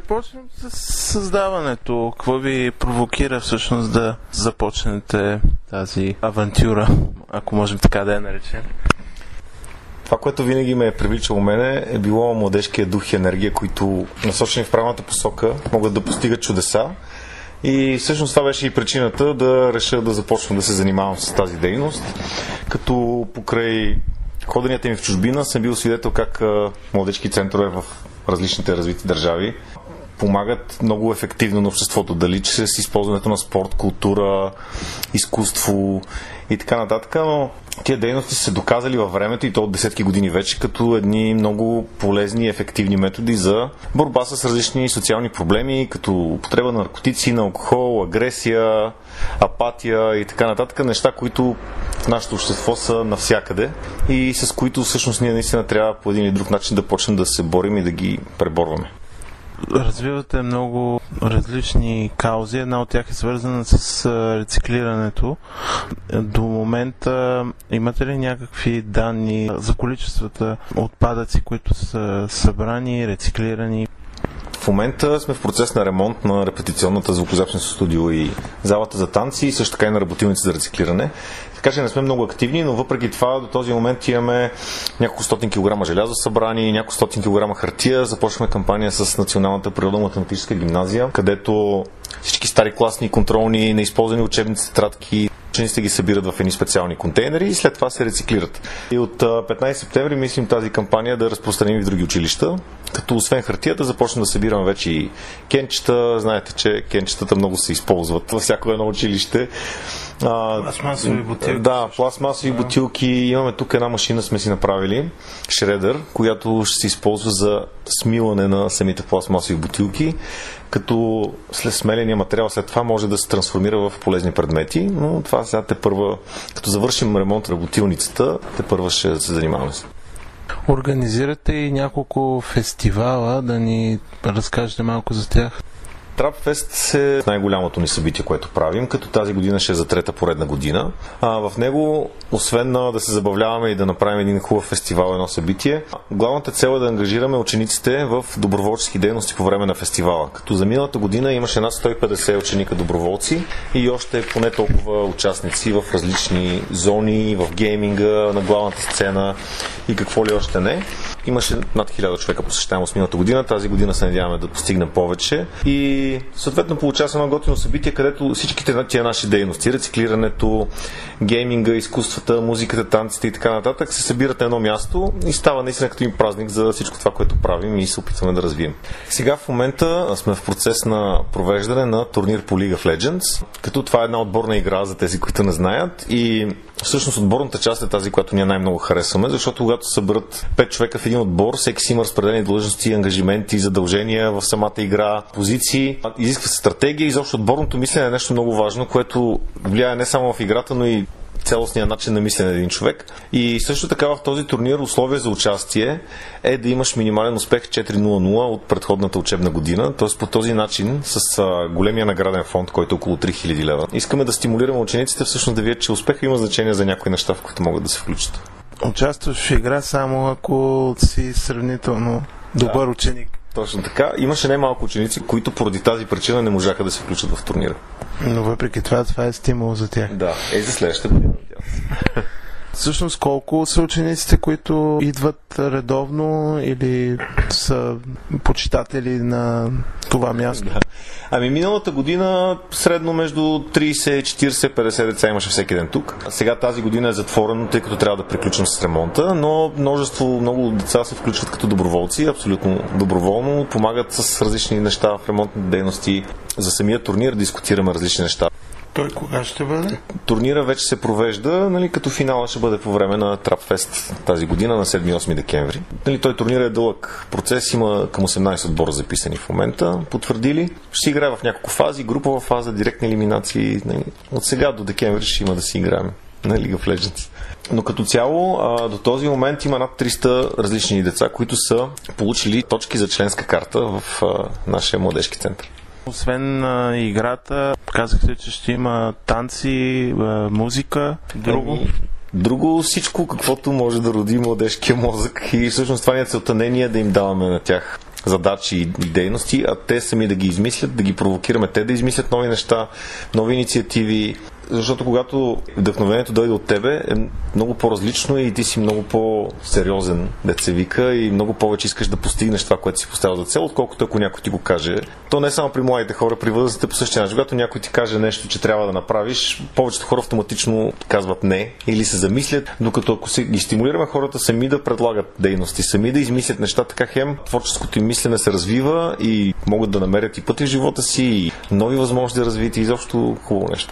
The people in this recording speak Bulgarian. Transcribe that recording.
започнем с създаването. Какво ви провокира всъщност да започнете тази авантюра, ако можем така да я наречем? Това, което винаги ме е привличало мене, е било младежкия дух и енергия, които насочени в правилната посока могат да постигат чудеса. И всъщност това беше и причината да реша да започна да се занимавам с тази дейност, като покрай ходенията ми в чужбина съм бил свидетел как младежки центрове в различните развити държави помагат много ефективно на обществото, дали чрез използването на спорт, култура, изкуство и така нататък, но тия дейности са се доказали във времето и то от десетки години вече като едни много полезни и ефективни методи за борба с различни социални проблеми, като употреба на наркотици, на алкохол, агресия, апатия и така нататък, неща, които в нашето общество са навсякъде и с които всъщност ние наистина трябва по един или друг начин да почнем да се борим и да ги преборваме. Развивате много различни каузи. Една от тях е свързана с рециклирането. До момента имате ли някакви данни за количествата отпадъци, които са събрани, рециклирани? В момента сме в процес на ремонт на репетиционната звукозаписна студио и залата за танци и също така и на работилници за рециклиране. Така че не сме много активни, но въпреки това до този момент имаме няколко стотин килограма желязо събрани, няколко стотин килограма хартия. Започваме кампания с Националната природно-математическа гимназия, където всички стари класни контролни, неизползвани учебници, тетрадки, учениците ги събират в едни специални контейнери и след това се рециклират. И от 15 септември мислим тази кампания да разпространим и в други училища, като освен хартията започнем да събираме вече и кенчета. Знаете, че кенчетата много се използват във всяко едно училище. Пластмасови бутилки. Да, пластмасови бутилки. Имаме тук една машина, сме си направили, шредър, която ще се използва за смилане на самите пластмасови бутилки, като след смеления материал след това може да се трансформира в полезни предмети, но това сега тепърва, като завършим ремонт на работилницата, тепърва ще се занимаваме с. Организирате и няколко фестивала, да ни разкажете малко за тях. Трапфест е най-голямото ни събитие, което правим, като тази година ще е за трета поредна година. В него, освен да се забавляваме и да направим един хубав фестивал, едно събитие, главната цел е да ангажираме учениците в доброволчески дейности по време на фестивала. Като за миналата година имаше над 150 ученика доброволци и още поне толкова участници в различни зони, в гейминга, на главната сцена и какво ли още не. Имаше над 1000 човека посещаемост миналата година, тази година се надяваме да постигнем повече и съответно получава се едно готино събитие, където всичките тия наши дейности, рециклирането, гейминга, изкуствата, музиката, танците и така нататък се събират на едно място и става наистина като им празник за всичко това, което правим и се опитваме да развием. Сега в момента сме в процес на провеждане на турнир по League of Legends, като това е една отборна игра за тези, които не знаят и всъщност отборната част е тази, която ние най-много харесваме, защото когато съберат 5 човека в един отбор, всеки си има разпределени длъжности, ангажименти, задължения в самата игра, позиции. Изисква се стратегия и изобщо отборното мислене е нещо много важно, което влияе не само в играта, но и цялостния начин на мислене на един човек. И също така в този турнир условие за участие е да имаш минимален успех 4.00 от предходната учебна година. Т.е. по този начин с големия награден фонд, който е около 3000 лева. Искаме да стимулираме учениците всъщност да видят, че успеха има значение за някои неща, в които могат да се включат. Участваш в игра само ако си сравнително добър ученик. Точно така. Имаше немалко ученици, които поради тази причина не можаха да се включат в турнира. Но въпреки това е стимул за тях. Да, за следващата година. Всъщност колко са учениците, които идват редовно или са почитатели на това място? Да. Миналата година средно между 30, 40, 50 деца имаше всеки ден тук. Сега тази година е затворено, тъй като трябва да приключим с ремонта, но много деца се включват като доброволци, абсолютно доброволно, помагат с различни неща в ремонтни дейности. За самия турнир дискутираме различни неща. Той кога ще бъде? Турнира вече се провежда, като финала ще бъде по време на Трапфест тази година на 7-8 декември. Той турнир е дълъг процес, има към 18 отбора записани в момента, потвърдили. Ще се играе в няколко фази, групова фаза, директни елиминации. От сега до декември ще има да си играем на League of Legends. Но като цяло до този момент има над 300 различни деца, които са получили точки за членска карта в нашия младежки център. Освен играта, казахте, че ще има танци, музика, друго? Друго всичко, каквото може да роди младежкия мозък и всъщност това ни е целта, не ние да им даваме на тях задачи и дейности, а те сами да ги измислят, да ги провокираме те да измислят нови неща, нови инициативи. Защото когато вдъхновението дойде от тебе, е много по-различно и ти си много по-сериозен, дет се вика, и много повече искаш да постигнеш това, което си поставил за цел, отколкото ако някой ти го каже. То не е само при младите хора, при възрастните по същия начин. Когато някой ти каже нещо, че трябва да направиш, повечето хора автоматично казват не или се замислят, докато ако ги стимулираме хората сами да предлагат дейности, сами да измислят неща, така хем творческото им мислене се развива и могат да намерят и пъти в живота си, и нови възможности да развият, и изобщо хубаво нещо.